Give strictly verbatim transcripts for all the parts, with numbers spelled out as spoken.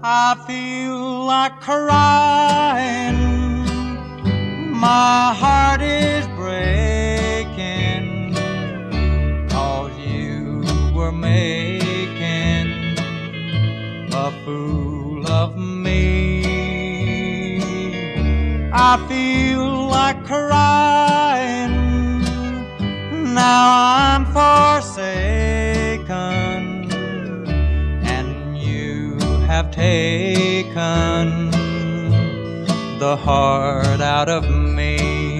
I feel like crying. My heart is breaking, 'cause you were making a fool of me. I feel like crying. Now I'm forsaken, and you have taken the heart out of me.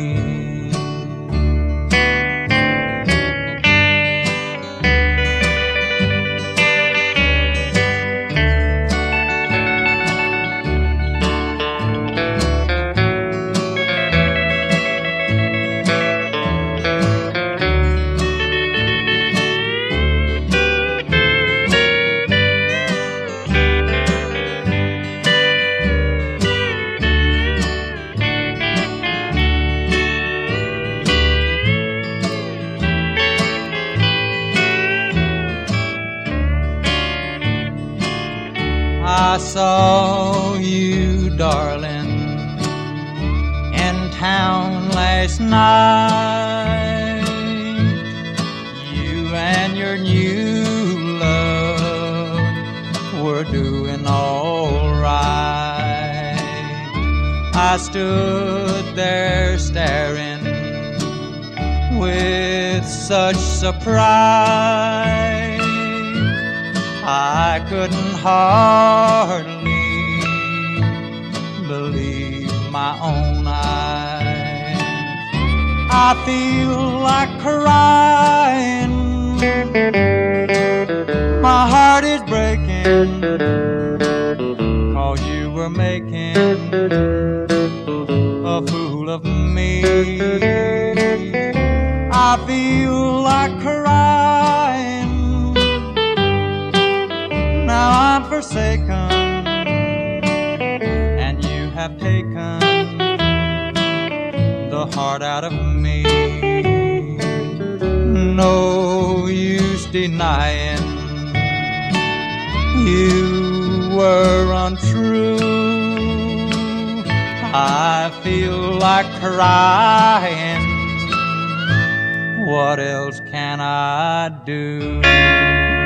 I saw you, darling, in town last night. You and your new love were doing all right. I stood there staring with such surprise, I couldn't hardly believe my own eyes. I feel like crying. My heart is breaking, 'cause you were making a fool of me. I feel like crying. Now I'm forsaken, and you have taken the heart out of me. No use denying you were untrue. I feel like crying. What else can I do?